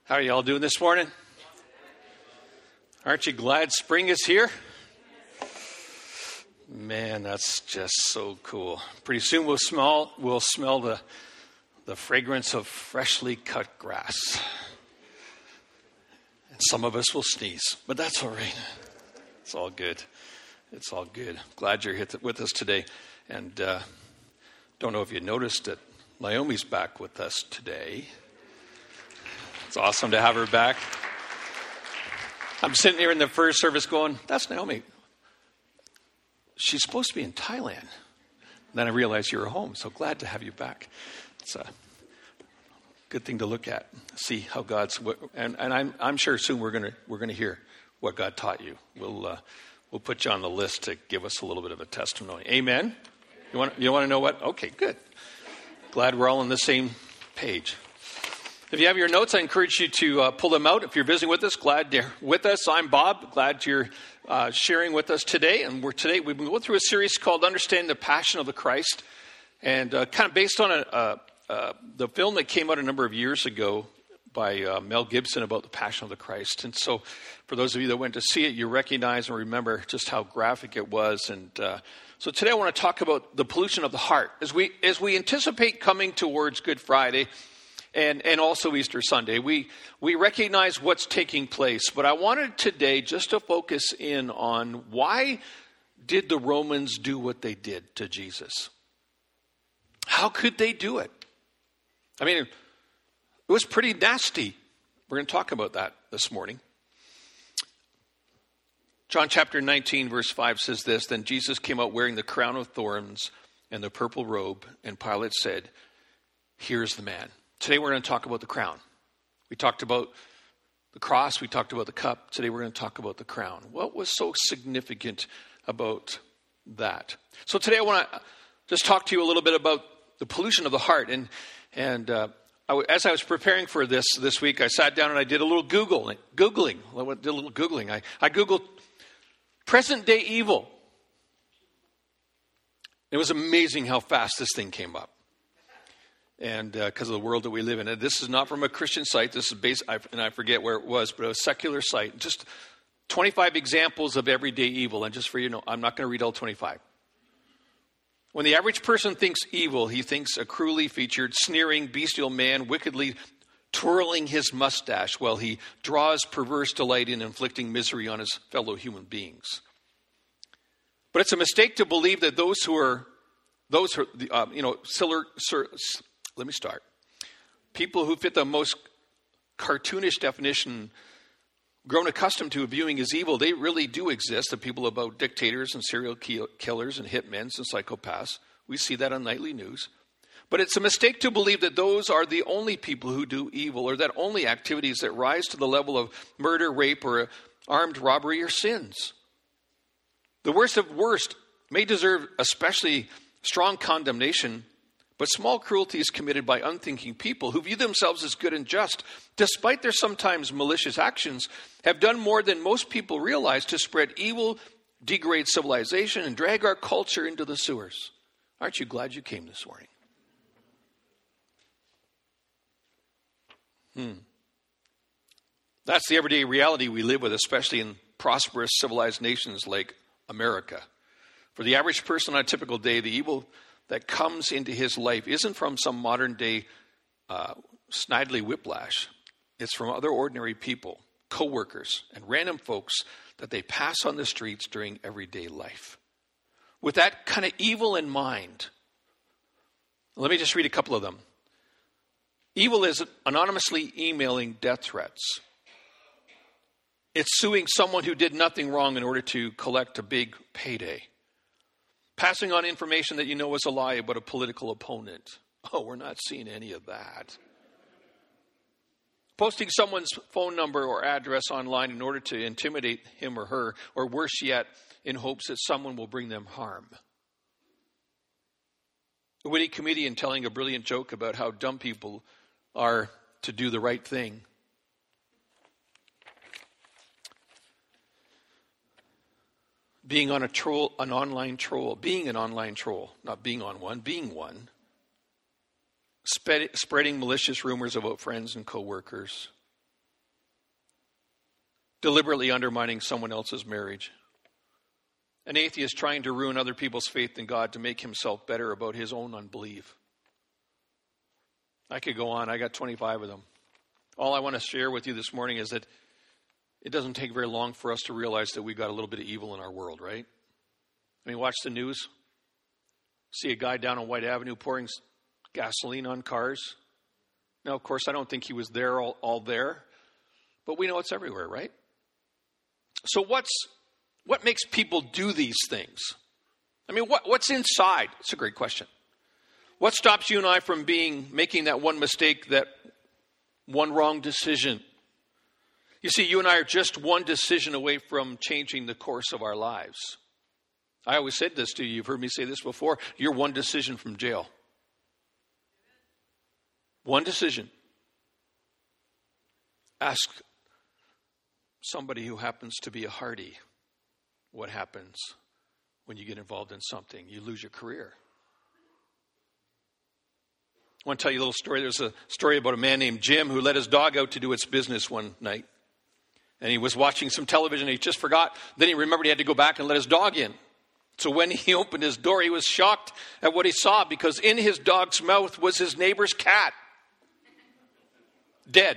How are y'all doing this morning? Aren't you glad spring is here? Man, that's just so cool. Pretty soon we'll smell the fragrance of freshly cut grass. And some of us will sneeze, but that's all right. It's all good. It's all good. Glad you're here with us today. And don't know if you noticed that Naomi's back with us today. It's awesome to have her back. I'm sitting here in the first service going, that's Naomi. She's supposed to be in Thailand. Then I realized you were home, so glad to have you back. It's a good thing to look at, see how God's, and I'm sure soon we're gonna hear what God taught you. We'll put you on the list to give us a little bit of a testimony. Amen. You want to know what? Okay, good. Glad we're all on the same page. If you have your notes, I encourage you to pull them out. If you're visiting with us, glad you're with us. I'm Bob. Glad you're sharing with us today. And we've been going through a series called Understanding the Passion of the Christ. And kind of based on the film that came out a number of years ago by Mel Gibson about the Passion of the Christ. And so for those of you that went to see it, you recognize and remember just how graphic it was. And so today I want to talk about the pollution of the heart. As we anticipate coming towards Good Friday, and also Easter Sunday, we recognize what's taking place. But I wanted today just to focus in on why did the Romans do what they did to Jesus? How could they do it? I mean, it was pretty nasty. We're going to talk about that this morning. John chapter 19, verse 5 says this, Then Jesus came out wearing the crown of thorns and the purple robe, and Pilate said, Here's the man. Today we're going to talk about the crown. We talked about the cross. We talked about the cup. Today we're going to talk about the crown. What was so significant about that? So today I want to just talk to you a little bit about the pollution of the heart. And as I was preparing for this week, I sat down and I did a little Googling. I Googled present day evil. It was amazing how fast this thing came up. And because of the world that we live in. And this is not from a Christian site. This is based, and I forget where it was, but a secular site. Just 25 examples of everyday evil. And just for you to know, I'm not going to read all 25. When the average person thinks evil, he thinks a cruelly featured, sneering, bestial man wickedly twirling his mustache while he draws perverse delight in inflicting misery on his fellow human beings. But it's a mistake to believe that let me start. People who fit the most cartoonish definition, grown accustomed to viewing as evil, they really do exist. The people about dictators and serial killers and hitmen and psychopaths. We see that on nightly news. But it's a mistake to believe that those are the only people who do evil, or that only activities that rise to the level of murder, rape, or armed robbery are sins. The worst of worst may deserve especially strong condemnation, but small cruelties committed by unthinking people who view themselves as good and just, despite their sometimes malicious actions, have done more than most people realize to spread evil, degrade civilization, and drag our culture into the sewers. Aren't you glad you came this morning? That's the everyday reality we live with, especially in prosperous, civilized nations like America. For the average person on a typical day, the evil that comes into his life isn't from some modern day snidely whiplash. It's from other ordinary people, co-workers, and random folks that they pass on the streets during everyday life. With that kind of evil in mind, let me just read a couple of them. Evil is anonymously emailing death threats. It's suing someone who did nothing wrong in order to collect a big payday. Passing on information that you know is a lie about a political opponent. Oh, we're not seeing any of that. Posting someone's phone number or address online in order to intimidate him or her, or worse yet, in hopes that someone will bring them harm. A witty comedian telling a brilliant joke about how dumb people are to do the right thing. Being on an online troll, not being on one, being one. Spreading malicious rumors about friends and co-workers. deliberately undermining someone else's marriage. An atheist trying to ruin other people's faith in God to make himself better about his own unbelief. I could go on. I got 25 of them. All I want to share with you this morning is that it doesn't take very long for us to realize that we've got a little bit of evil in our world, right? I mean, watch the news. See a guy down on White Avenue pouring gasoline on cars. Now, of course, I don't think he was there all there, but we know it's everywhere, right? So what makes people do these things? I mean, what's inside? It's a great question. What stops you and I from making that one mistake, that one wrong decision? You see, you and I are just one decision away from changing the course of our lives. I always said this to you. You've heard me say this before. You're one decision from jail. One decision. Ask somebody who happens to be a Hardy what happens when you get involved in something. You lose your career. I want to tell you a little story. There's a story about a man named Jim who let his dog out to do its business one night. And he was watching some television and he just forgot. Then he remembered he had to go back and let his dog in. So when he opened his door, he was shocked at what he saw, because in his dog's mouth was his neighbor's cat. Dead.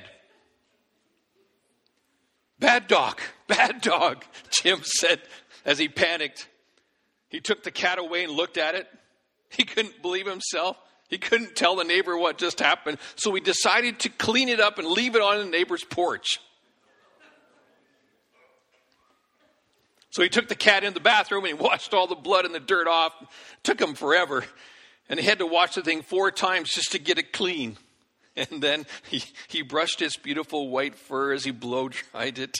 Bad dog, Jim said as he panicked. He took the cat away and looked at it. He couldn't believe himself. He couldn't tell the neighbor what just happened. So he decided to clean it up and leave it on the neighbor's porch. So he took the cat in the bathroom and he washed all the blood and the dirt off. It took him forever. And he had to wash the thing 4 times just to get it clean. And then he brushed its beautiful white fur as he blow-dried it.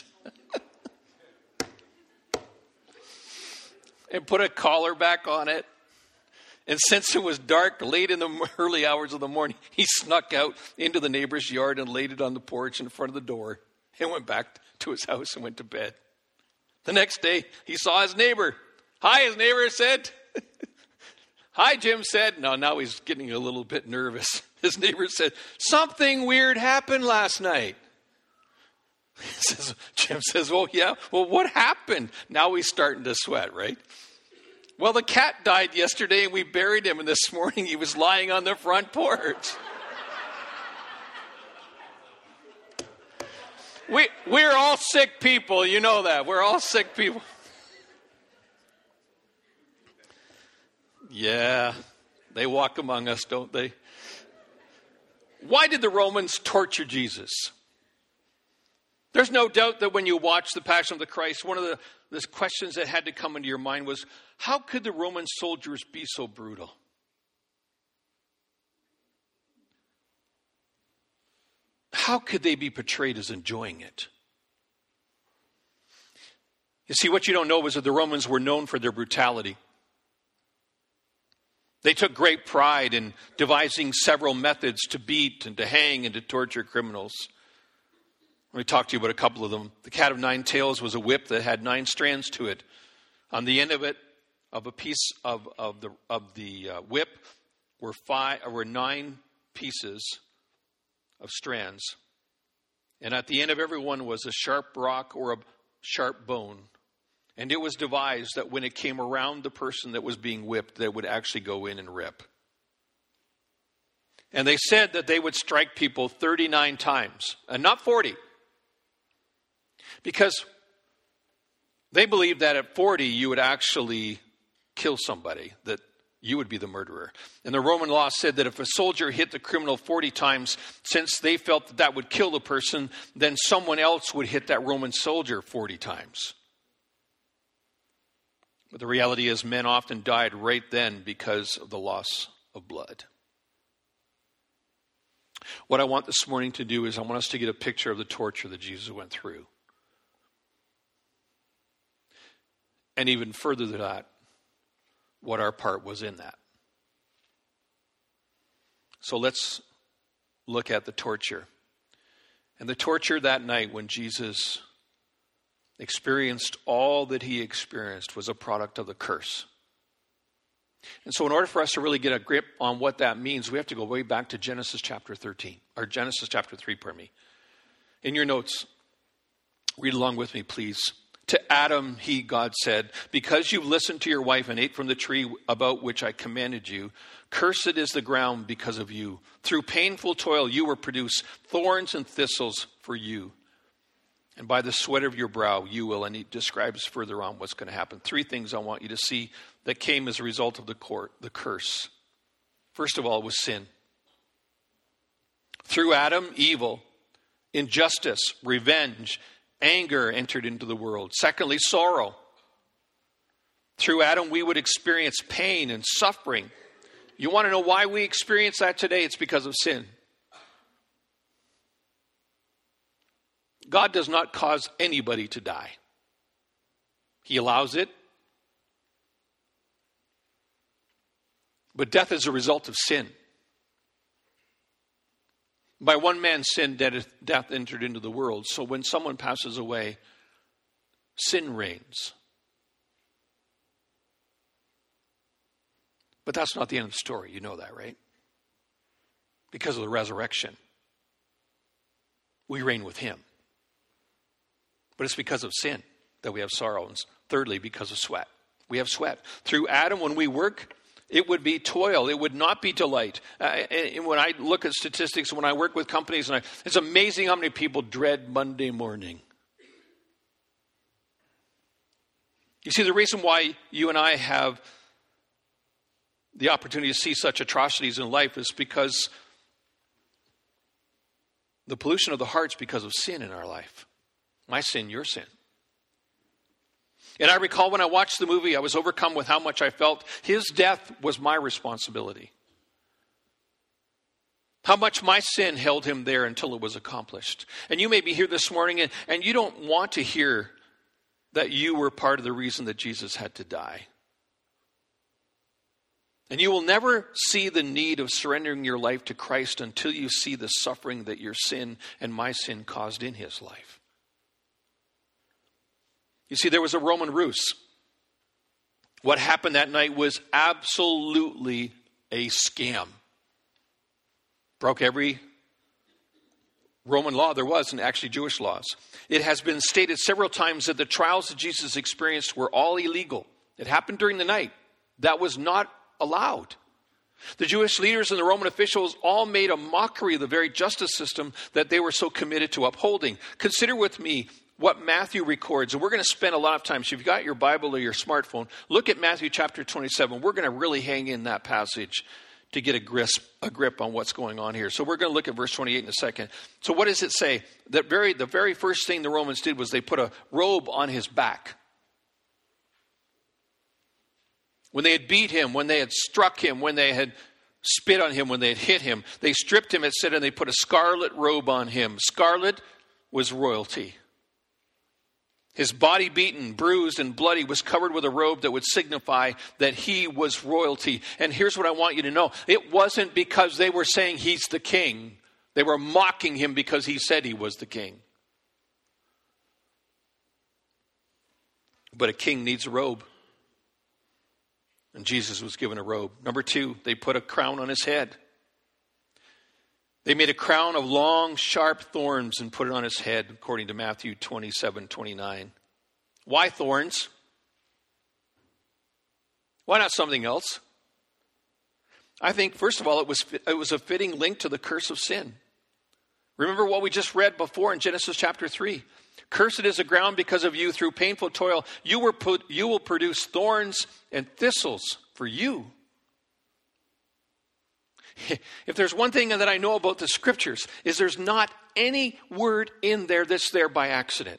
And put a collar back on it. And since it was dark, late in the early hours of the morning, he snuck out into the neighbor's yard and laid it on the porch in front of the door. And went back to his house and went to bed. The next day, he saw his neighbor. Hi, his neighbor said. Hi, Jim said. No, now he's getting a little bit nervous. His neighbor said, something weird happened last night. Jim says, oh, yeah? Well, what happened? Now he's starting to sweat, right? Well, the cat died yesterday and we buried him. And this morning he was lying on the front porch. We're all sick people. You know that. We're all sick people. Yeah, they walk among us, don't they? Why did the Romans torture Jesus? There's no doubt that when you watch the Passion of the Christ, one of the questions that had to come into your mind was, how could the Roman soldiers be so brutal? How could they be portrayed as enjoying it? You see, what you don't know was that the Romans were known for their brutality. They took great pride in devising several methods to beat and to hang and to torture criminals. Let me talk to you about a couple of them. The cat of 9 tails was a whip that had 9 strands to it. On the end of it, of a piece of the whip, were 9 pieces of strands. And at the end of every one was a sharp rock or a sharp bone. And it was devised that when it came around the person that was being whipped, they would actually go in and rip. And they said that they would strike people 39 times, and not 40. Because they believed that at 40 you would actually kill somebody, that you would be the murderer. And the Roman law said that if a soldier hit the criminal 40 times, since they felt that that would kill the person, then someone else would hit that Roman soldier 40 times. But the reality is men often died right then because of the loss of blood. What I want this morning to do is I want us to get a picture of the torture that Jesus went through. And even further than that, what our part was in that. So let's look at the torture. And the torture that night when Jesus experienced all that he experienced was a product of the curse. And so in order for us to really get a grip on what that means, we have to go way back to Genesis chapter 3, pardon me. In your notes, Read along with me, please. To Adam, God said, because you've listened to your wife and ate from the tree about which I commanded you, cursed is the ground because of you. Through painful toil you will produce thorns and thistles for you. And by the sweat of your brow you will, and he describes further on what's going to happen. 3 things I want you to see that came as a result of the curse. First of all was sin. Through Adam, evil, injustice, revenge, anger entered into the world. Secondly, sorrow. Through Adam, we would experience pain and suffering. You want to know why we experience that today? It's because of sin. God does not cause anybody to die. He allows it. But death is a result of sin. By one man's sin, death entered into the world. So when someone passes away, sin reigns. But that's not the end of the story. You know that, right? Because of the resurrection, we reign with him. But it's because of sin that we have sorrow. And thirdly, because of sweat. We have sweat. Through Adam, when we work, it would be toil. It would not be delight. And when I look at statistics, when I work with companies, it's amazing how many people dread Monday morning. You see, the reason why you and I have the opportunity to see such atrocities in life is because the pollution of the heart's because of sin in our life. My sin, your sin. And I recall when I watched the movie, I was overcome with how much I felt his death was my responsibility. How much my sin held him there until it was accomplished. And you may be here this morning and you don't want to hear that you were part of the reason that Jesus had to die. And you will never see the need of surrendering your life to Christ until you see the suffering that your sin and my sin caused in his life. You see, there was a Roman ruse. What happened that night was absolutely a scam. Broke every Roman law there was, and actually Jewish laws. It has been stated several times that the trials that Jesus experienced were all illegal. It happened during the night. That was not allowed. The Jewish leaders and the Roman officials all made a mockery of the very justice system that they were so committed to upholding. Consider with me what Matthew records, and we're going to spend a lot of time. So if you've got your Bible or your smartphone, look at Matthew chapter 27. We're going to really hang in that passage to get a grip on what's going on here. So we're going to look at verse 28 in a second. So what does it say? The very first thing the Romans did was they put a robe on his back. When they had beat him, when they had struck him, when they had spit on him, when they had hit him, they stripped him, it said, and they put a scarlet robe on him. Scarlet was royalty. His body beaten, bruised, and bloody was covered with a robe that would signify that he was royalty. And here's what I want you to know. It wasn't because they were saying he's the king. They were mocking him because he said he was the king. But a king needs a robe. And Jesus was given a robe. Number 2, they put a crown on his head. They made a crown of long, sharp thorns and put it on his head, according to Matthew 27:29. Why thorns? Why not something else? I think, first of all, it was a fitting link to the curse of sin. Remember what we just read before in Genesis chapter 3. Cursed is the ground because of you. Through painful toil, you will produce thorns and thistles for you. If there's one thing that I know about the scriptures, is there's not any word in there that's there by accident.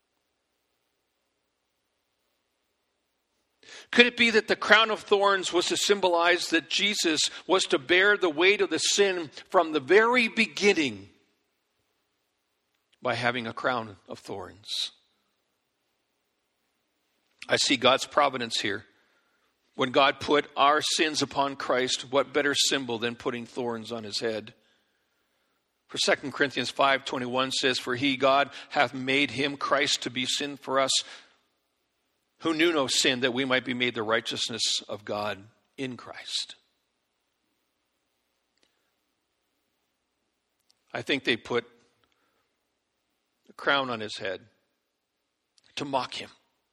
Could it be that the crown of thorns was to symbolize that Jesus was to bear the weight of the sin from the very beginning by having a crown of thorns? I see God's providence here. When God put our sins upon Christ, what better symbol than putting thorns on his head? For 2 Corinthians 5:21 says, for he, God, hath made him, Christ, to be sin for us, who knew no sin, that we might be made the righteousness of God in Christ. I think they put a crown on his head to mock him.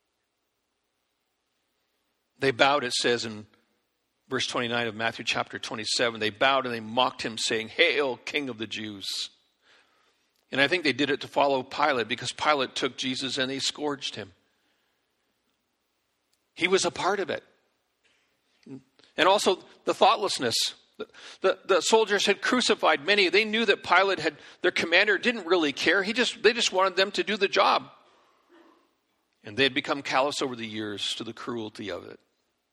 They bowed, it says in verse 29 of Matthew chapter 27, they bowed and they mocked him, saying, "Hail, King of the Jews." And I think they did it to follow Pilate, because Pilate took Jesus and they scourged him. He was a part of it. And also the thoughtlessness. The soldiers had crucified many. They knew that Pilate their commander didn't really care. They just wanted them to do the job. And they had become callous over the years to the cruelty of it.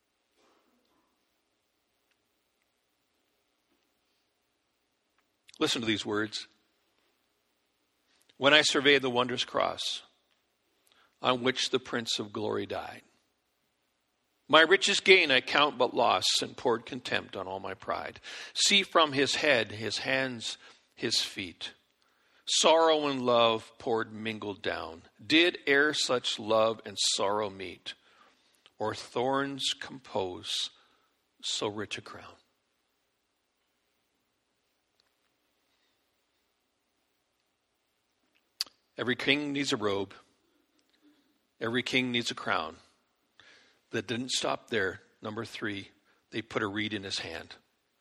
Listen to these words. When I survey the wondrous cross on which the Prince of Glory died, my richest gain I count but loss, and poured contempt on all my pride. See from his head, his hands, his feet, sorrow and love poured mingled down. Did e'er such love and sorrow meet, or thorns compose so rich a crown? Every king needs a robe. Every king needs a crown. That didn't stop there. Number 3, they put a reed in his hand.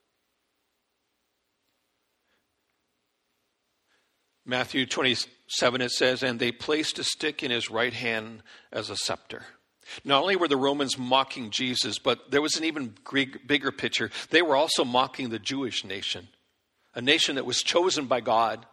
Matthew 27, it says, and they placed a stick in his right hand as a scepter. Not only were the Romans mocking Jesus, but there was an even bigger picture. They were also mocking the Jewish nation, a nation that was chosen by God.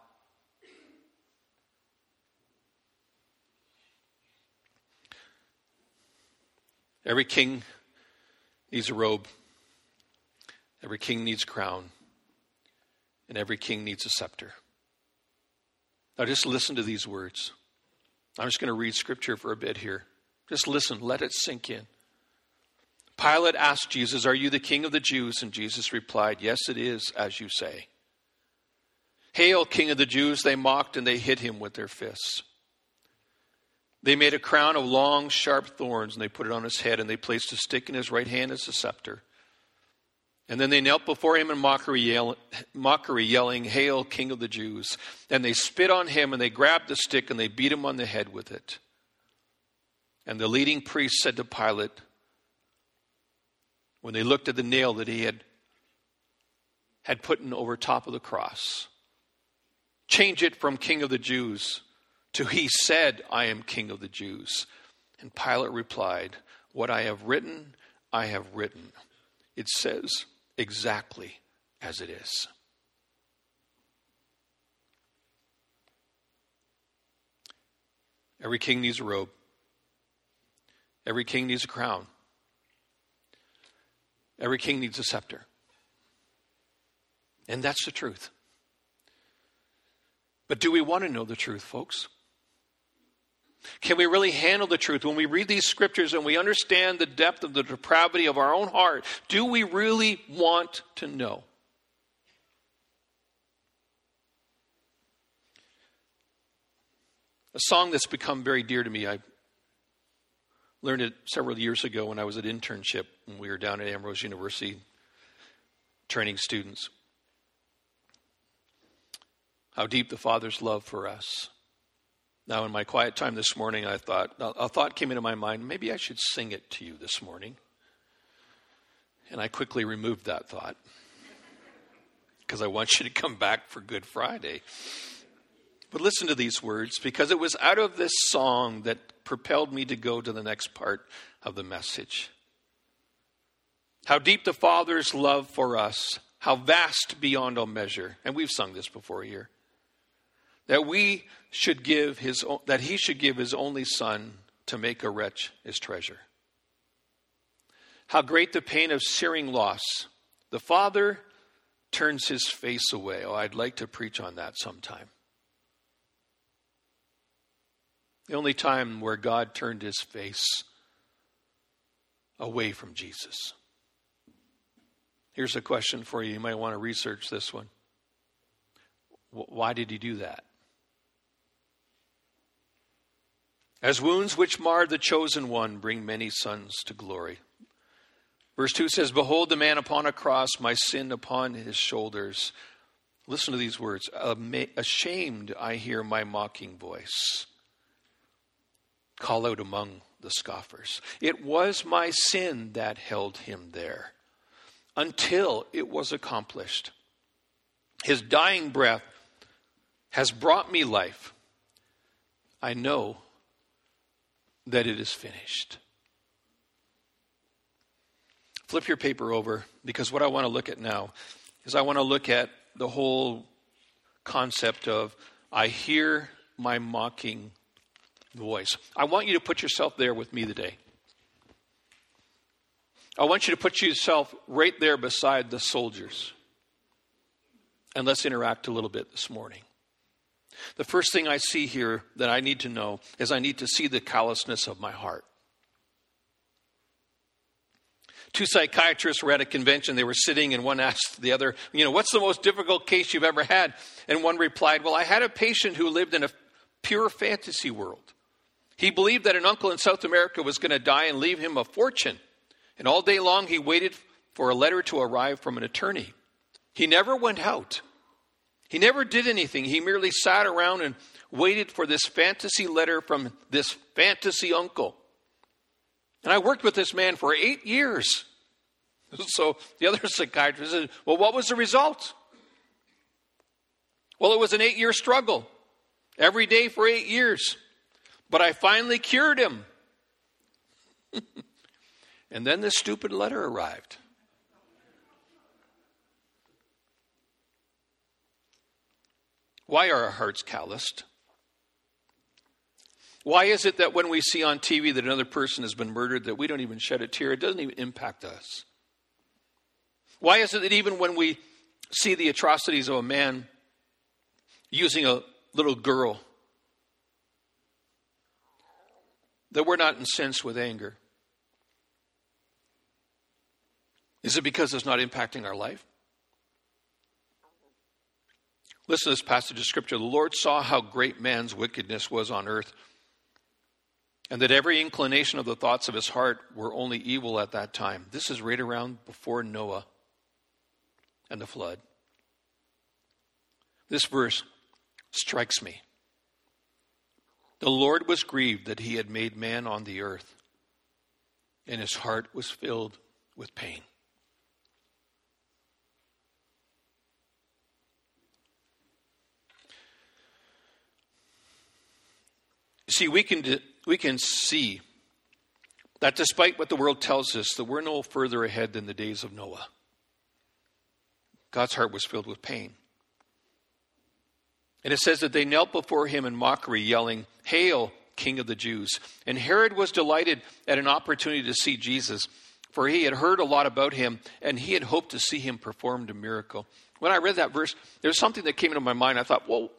Every king needs a robe. Every king needs a crown. And every king needs a scepter. Now just listen to these words. I'm just going to read scripture for a bit here. Just listen. Let it sink in. Pilate asked Jesus, "Are you the King of the Jews?" And Jesus replied, "Yes, it is, as you say." "Hail, King of the Jews," they mocked, and they hit him with their fists. They made a crown of long, sharp thorns, and they put it on his head, and they placed a stick in his right hand as a scepter. And then they knelt before him in mockery, yelling, "Hail, King of the Jews." And they spit on him, and they grabbed the stick, and they beat him on the head with it. And the leading priest said to Pilate, when they looked at the nail that he had put in over top of the cross, "Change it from King of the Jews to he said, 'I am King of the Jews.'" And Pilate replied, "What I have written, I have written." It says exactly as it is. Every king needs a robe. Every king needs a crown. Every king needs a scepter. And that's the truth. But do we want to know the truth, folks? Can we really handle the truth? When we read these scriptures and we understand the depth of the depravity of our own heart, do we really want to know? A song that's become very dear to me, I learned it several years ago when I was at internship when we were down at Ambrose University training students. How deep the Father's love for us. Now, in my quiet time this morning, a thought came into my mind, maybe I should sing it to you this morning. And I quickly removed that thought because I want you to come back for Good Friday. But listen to these words, because it was out of this song that propelled me to go to the next part of the message. How deep the Father's love for us, how vast beyond all measure. And we've sung this before here. That he should give his only Son to make a wretch his treasure. How great the pain of searing loss. The Father turns his face away. Oh, I'd like to preach on that sometime. The only time where God turned his face away from Jesus. Here's a question for you. You might want to research this one. Why did he do that? As wounds which marred the chosen one bring many sons to glory. Verse 2 says, "Behold the man upon a cross, my sin upon his shoulders." Listen to these words. "Ashamed I hear my mocking voice. call out among the scoffers. It was my sin that held him there until it was accomplished. His dying breath has brought me life. I know that it is finished. Flip your paper over, because what I want to look at now is I want to look at the whole concept of I hear my mocking voice. I want you to put yourself there with me today. I want you to put yourself right there beside the soldiers. And let's interact a little bit this morning. The first thing I see here that I need to know is I need to see the callousness of my heart. Two psychiatrists were at a convention. They were sitting, and one asked the other, what's the most difficult case you've ever had? And one replied, well, I had a patient who lived in a pure fantasy world. He believed that an uncle in South America was going to die and leave him a fortune. And all day long he waited for a letter to arrive from an attorney. He never went out. He never did anything. He merely sat around and waited for this fantasy letter from this fantasy uncle. And I worked with this man for 8 years. So the other psychiatrist said, well, what was the result? Well, it was an 8-year struggle. Every day for 8 years. But I finally cured him. And then this stupid letter arrived. Why are our hearts calloused? Why is it that when we see on TV that another person has been murdered, that we don't even shed a tear? It doesn't even impact us. Why is it that even when we see the atrocities of a man using a little girl, that we're not incensed with anger? Is it because it's not impacting our life? Listen to this passage of Scripture. The Lord saw how great man's wickedness was on earth, and that every inclination of the thoughts of his heart were only evil at that time. This is right around before Noah and the flood. This verse strikes me. The Lord was grieved that he had made man on the earth, and his heart was filled with pain. See, we can see that despite what the world tells us, that we're no further ahead than the days of Noah. God's heart was filled with pain. And it says that they knelt before him in mockery, yelling, "Hail, King of the Jews." And Herod was delighted at an opportunity to see Jesus, for he had heard a lot about him, and he had hoped to see him perform a miracle. When I read that verse, there was something that came into my mind. I thought, whoa,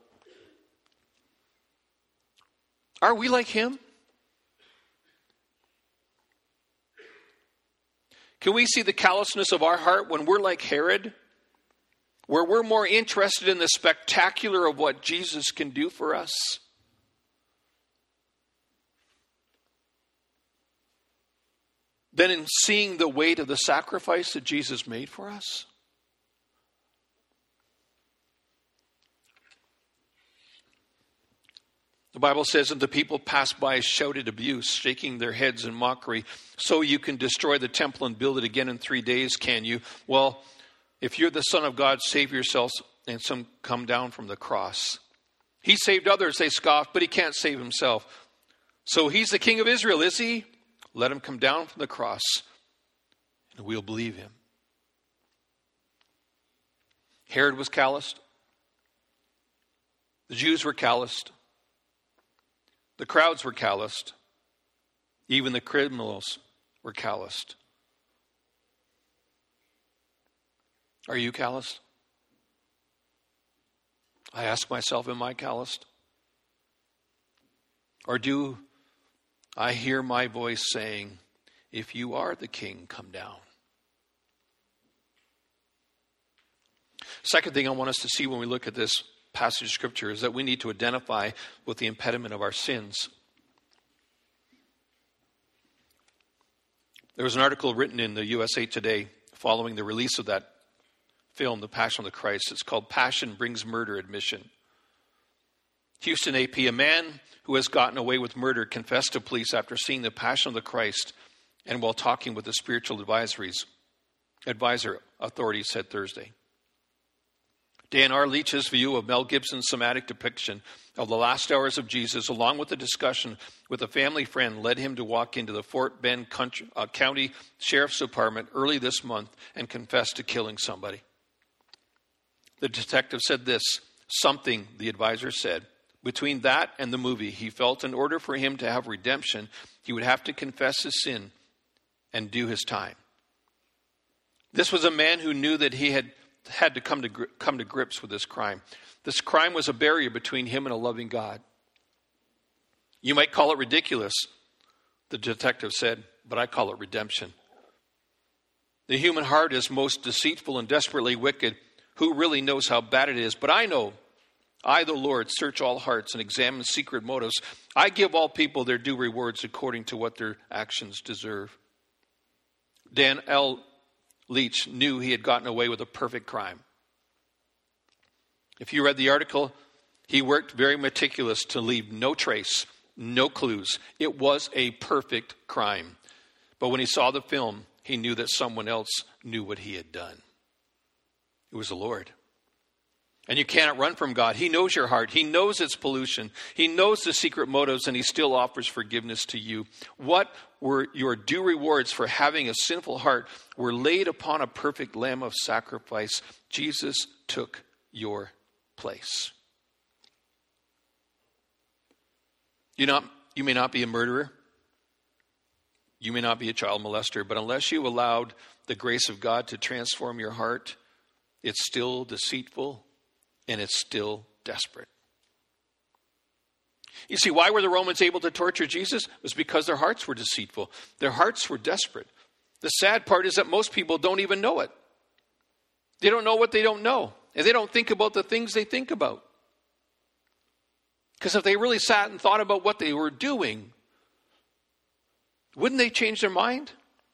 are we like him? Can we see the callousness of our heart when we're like Herod? Where we're more interested in the spectacular of what Jesus can do for us than in seeing the weight of the sacrifice that Jesus made for us? The Bible says, and the people passed by shouted abuse, shaking their heads in mockery. So you can destroy the temple and build it again in 3 days, can you? Well, if you're the Son of God, save yourselves and some come down from the cross. He saved others, they scoffed, but he can't save himself. So he's the King of Israel, is he? Let him come down from the cross and we'll believe him. Herod was calloused. The Jews were calloused. The crowds were calloused. Even the criminals were calloused. Are you calloused? I ask myself, am I calloused? Or do I hear my voice saying, if you are the king, come down? Second thing I want us to see when we look at this passage of Scripture is that we need to identify with the impediment of our sins. There was an article written in the USA Today following the release of that film, The Passion of the Christ. It's called Passion Brings Murder Admission. Houston AP, a man who has gotten away with murder confessed to police after seeing The Passion of the Christ and while talking with the spiritual advisor, authorities said Thursday. Dan R. Leach's view of Mel Gibson's somatic depiction of the last hours of Jesus, along with a discussion with a family friend, led him to walk into the Fort Bend County Sheriff's Department early this month and confess to killing somebody. The detective said this, something, the advisor said, between that and the movie, he felt in order for him to have redemption, he would have to confess his sin and do his time. This was a man who knew that he had to come to grips with this crime. This crime was a barrier between him and a loving God. You might call it ridiculous, the detective said, but I call it redemption. The human heart is most deceitful and desperately wicked. Who really knows how bad it is? But I know, I, the Lord, search all hearts and examine secret motives. I give all people their due rewards according to what their actions deserve. Dan L. Leach knew he had gotten away with a perfect crime. If you read the article, he worked very meticulous to leave no trace, no clues. It was a perfect crime. But when he saw the film, he knew that someone else knew what he had done. It was the Lord. And you cannot run from God. He knows your heart. He knows its pollution. He knows the secret motives, and he still offers forgiveness to you. What were your due rewards for having a sinful heart were laid upon a perfect lamb of sacrifice. Jesus took your place. You may not be a murderer. You may not be a child molester, but unless you allowed the grace of God to transform your heart, it's still deceitful and it's still desperate. You see, why were the Romans able to torture Jesus? It was because their hearts were deceitful. Their hearts were desperate. The sad part is that most people don't even know it. They don't know what they don't know. And they don't think about the things they think about. Because if they really sat and thought about what they were doing, wouldn't they change their mind?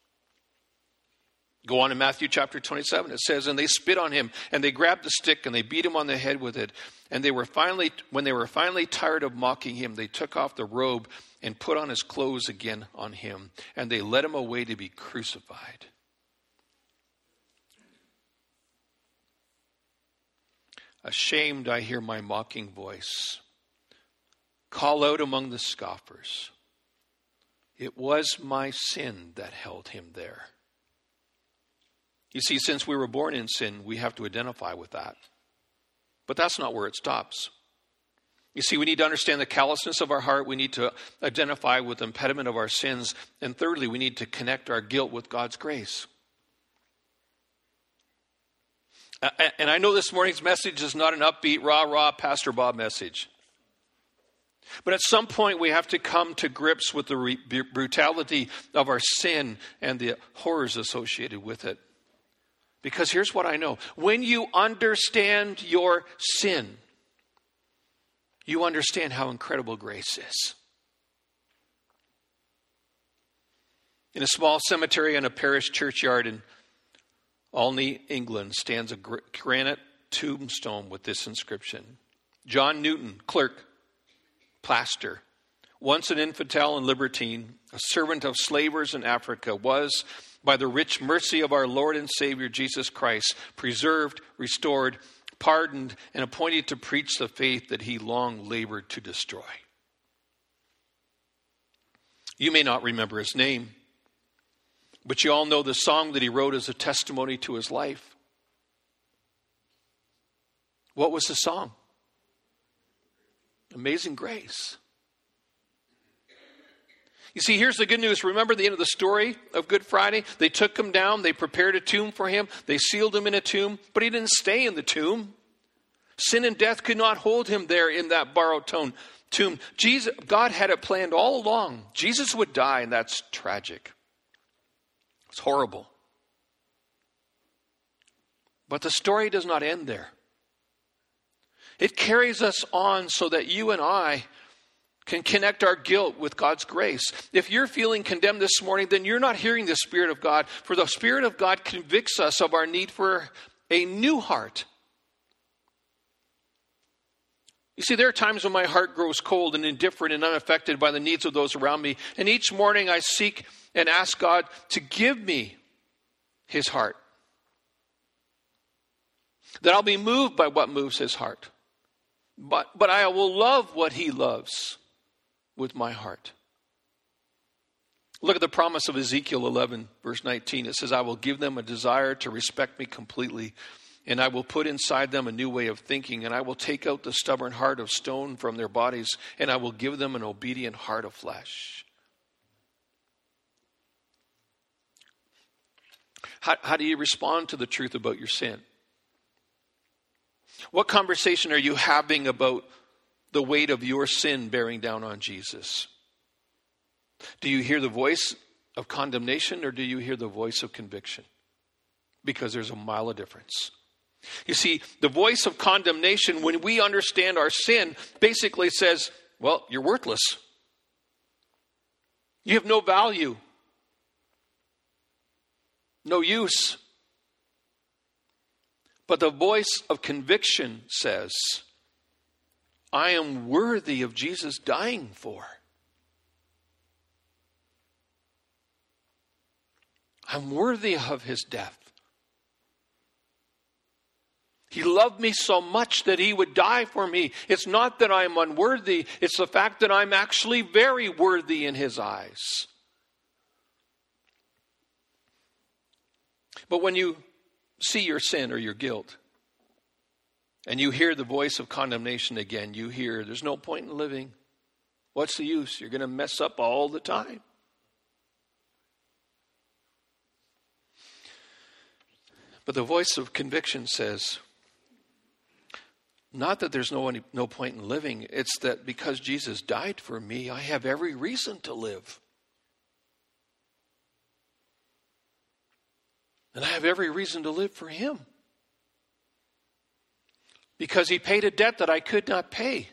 Go on in Matthew chapter 27. It says, and they spit on him, and they grabbed the stick, and they beat him on the head with it. And when they were finally tired of mocking him, they took off the robe and put on his clothes again on him. And they led him away to be crucified. Ashamed, I hear my mocking voice call out among the scoffers. It was my sin that held him there. You see, since we were born in sin, we have to identify with that. But that's not where it stops. You see, we need to understand the callousness of our heart. We need to identify with the impediment of our sins. And thirdly, we need to connect our guilt with God's grace. And I know this morning's message is not an upbeat, rah-rah, Pastor Bob message. But at some point, we have to come to grips with the brutality of our sin and the horrors associated with it. Because here's what I know. When you understand your sin, you understand how incredible grace is. In a small cemetery in a parish churchyard in Olney, England, stands a granite tombstone with this inscription. John Newton, clerk, plaster, once an infidel and libertine, a servant of slavers in Africa, was, by the rich mercy of our Lord and Savior Jesus Christ, preserved, restored, pardoned, and appointed to preach the faith that he long labored to destroy. You may not remember his name, but you all know the song that he wrote as a testimony to his life. What was the song? Amazing Grace. You see, here's the good news. Remember the end of the story of Good Friday? They took him down. They prepared a tomb for him. They sealed him in a tomb, but he didn't stay in the tomb. Sin and death could not hold him there in that borrowed tomb. God had it planned all along. Jesus would die, and that's tragic. It's horrible. But the story does not end there. It carries us on so that you and I can connect our guilt with God's grace. If you're feeling condemned this morning, then you're not hearing the Spirit of God. For the Spirit of God convicts us of our need for a new heart. You see, there are times when my heart grows cold and indifferent and unaffected by the needs of those around me. And each morning I seek and ask God to give me his heart. That I'll be moved by what moves his heart. But I will love what he loves with my heart. Look at the promise of Ezekiel 11, verse 19. It says, I will give them a desire to respect me completely, and I will put inside them a new way of thinking, and I will take out the stubborn heart of stone from their bodies, and I will give them an obedient heart of flesh. How do you respond to the truth about your sin? What conversation are you having about the weight of your sin bearing down on Jesus? Do you hear the voice of condemnation, or do you hear the voice of conviction? Because there's a mile of difference. You see, the voice of condemnation, when we understand our sin, basically says, well, you're worthless. You have no value. No use. But the voice of conviction says, I am worthy of Jesus dying for. I'm worthy of his death. He loved me so much that he would die for me. It's not that I'm unworthy. It's the fact that I'm actually very worthy in his eyes. But when you see your sin or your guilt, and you hear the voice of condemnation again, you hear, there's no point in living. What's the use? You're going to mess up all the time. But the voice of conviction says, not that there's no point in living, it's that because Jesus died for me, I have every reason to live. And I have every reason to live for him. Because he paid a debt that I could not pay.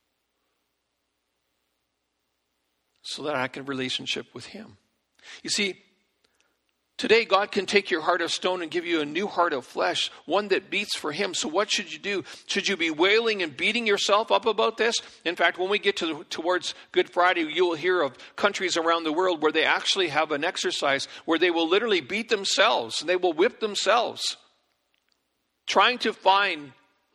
So that I can have a relationship with him. You see, today God can take your heart of stone and give you a new heart of flesh, one that beats for him. So what should you do? Should you be wailing and beating yourself up about this? In fact, when we get towards Good Friday, you will hear of countries around the world where they actually have an exercise where they will literally beat themselves and they will whip themselves, trying to find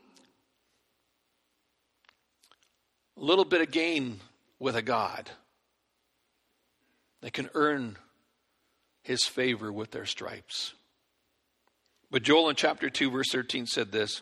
a little bit of gain with a God that can earn his favor with their stripes. But Joel in chapter 2 verse 13 said this,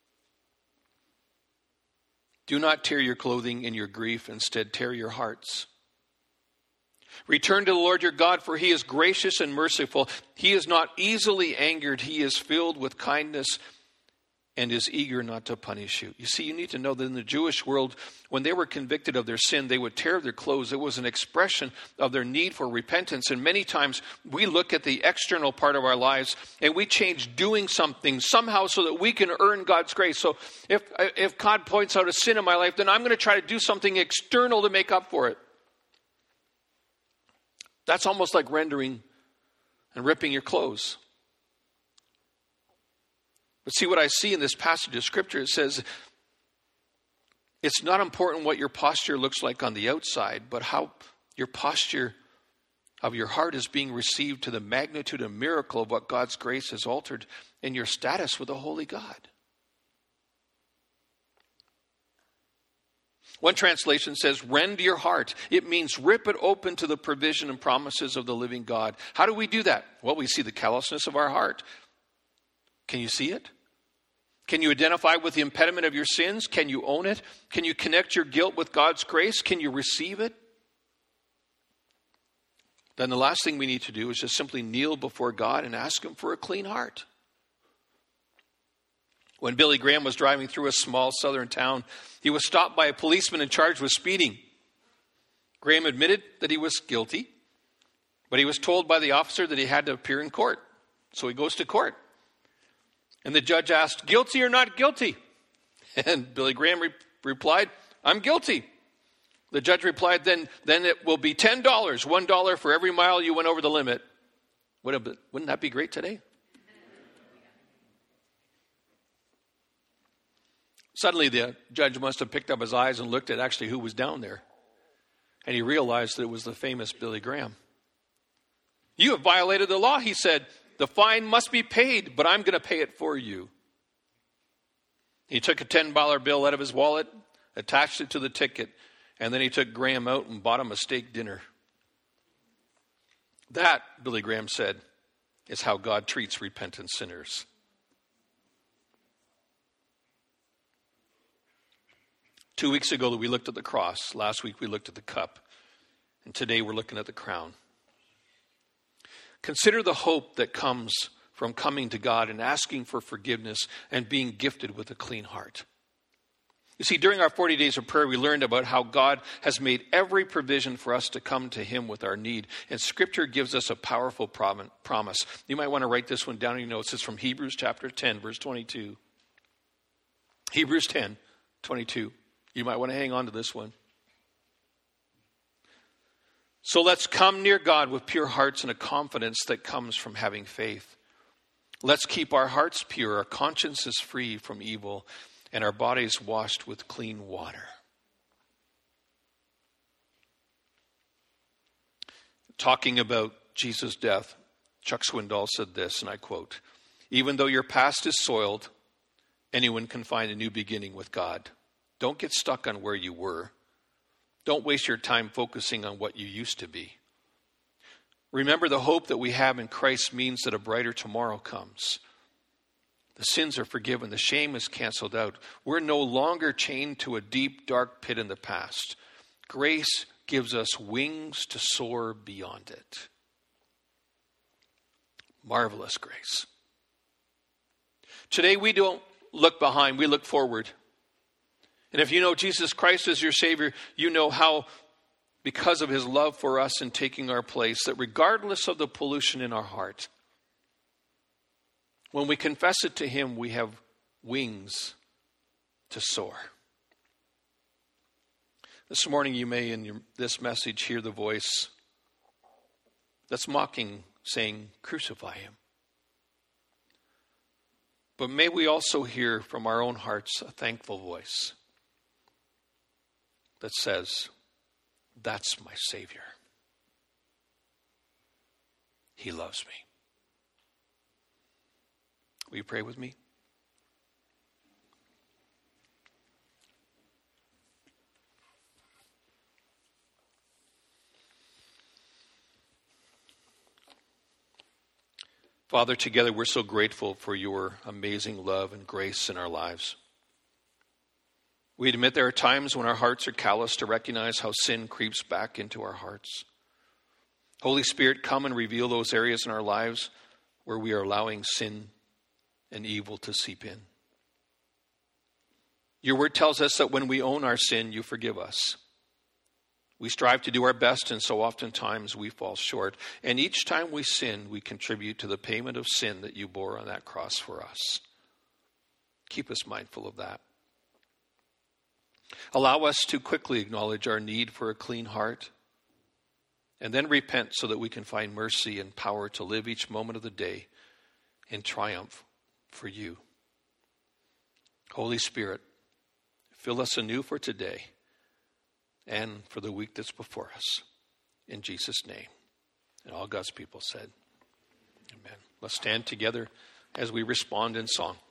do not tear your clothing in your grief, instead tear your hearts. Return to the Lord your God, for he is gracious and merciful. He is not easily angered. He is filled with kindness and is eager not to punish you. You see, you need to know that in the Jewish world, when they were convicted of their sin, they would tear their clothes. It was an expression of their need for repentance. And many times we look at the external part of our lives and we change doing something somehow so that we can earn God's grace. So if God points out a sin in my life, then I'm going to try to do something external to make up for it. That's almost like rendering and ripping your clothes. But see what I see in this passage of Scripture, it says, it's not important what your posture looks like on the outside, but how your posture of your heart is being received to the magnitude and miracle of what God's grace has altered in your status with a holy God. One translation says, rend your heart. It means rip it open to the provision and promises of the living God. How do we do that? Well, we see the callousness of our heart. Can you see it? Can you identify with the impediment of your sins? Can you own it? Can you connect your guilt with God's grace? Can you receive it? Then the last thing we need to do is just simply kneel before God and ask him for a clean heart. When Billy Graham was driving through a small southern town, he was stopped by a policeman and charged with speeding. Graham admitted that he was guilty, but he was told by the officer that he had to appear in court. So he goes to court. And the judge asked, guilty or not guilty? And Billy Graham replied, I'm guilty. The judge replied, then it will be $10, $1 for every mile you went over the limit. Wouldn't that be great today? Suddenly the judge must have picked up his eyes and looked at actually who was down there. And he realized that it was the famous Billy Graham. You have violated the law, he said. The fine must be paid, but I'm going to pay it for you. He took a $10 bill out of his wallet, attached it to the ticket, and then he took Graham out and bought him a steak dinner. That, Billy Graham said, is how God treats repentant sinners. Two weeks ago we looked at the cross. Last week we looked at the cup. And today we're looking at the crown. Consider the hope that comes from coming to God and asking for forgiveness and being gifted with a clean heart. You see, during our 40 days of prayer, we learned about how God has made every provision for us to come to him with our need. And Scripture gives us a powerful promise. You might want to write this one down in your notes. It's from Hebrews chapter 10, verse 22. Hebrews 10, 22. You might want to hang on to this one. So let's come near God with pure hearts and a confidence that comes from having faith. Let's keep our hearts pure, our consciences free from evil, and our bodies washed with clean water. Talking about Jesus' death, Chuck Swindoll said this, and I quote, "Even though your past is soiled, anyone can find a new beginning with God. Don't get stuck on where you were. Don't waste your time focusing on what you used to be. Remember, the hope that we have in Christ means that a brighter tomorrow comes. The sins are forgiven. The shame is canceled out. We're no longer chained to a deep, dark pit in the past. Grace gives us wings to soar beyond it." Marvelous grace. Today we don't look behind, we look forward. And if you know Jesus Christ as your Savior, you know how, because of his love for us and taking our place, that regardless of the pollution in our heart, when we confess it to him, we have wings to soar. This morning you may in this message hear the voice that's mocking, saying, "Crucify him." But may we also hear from our own hearts a thankful voice that says, "That's my Savior. He loves me." Will you pray with me? Father, together we're so grateful for your amazing love and grace in our lives. We admit there are times when our hearts are callous to recognize how sin creeps back into our hearts. Holy Spirit, come and reveal those areas in our lives where we are allowing sin and evil to seep in. Your word tells us that when we own our sin, you forgive us. We strive to do our best, and so oftentimes we fall short. And each time we sin, we contribute to the payment of sin that you bore on that cross for us. Keep us mindful of that. Allow us to quickly acknowledge our need for a clean heart, and then repent so that we can find mercy and power to live each moment of the day in triumph for you. Holy Spirit, fill us anew for today and for the week that's before us. In Jesus' name. And all God's people said, amen. Let's stand together as we respond in song.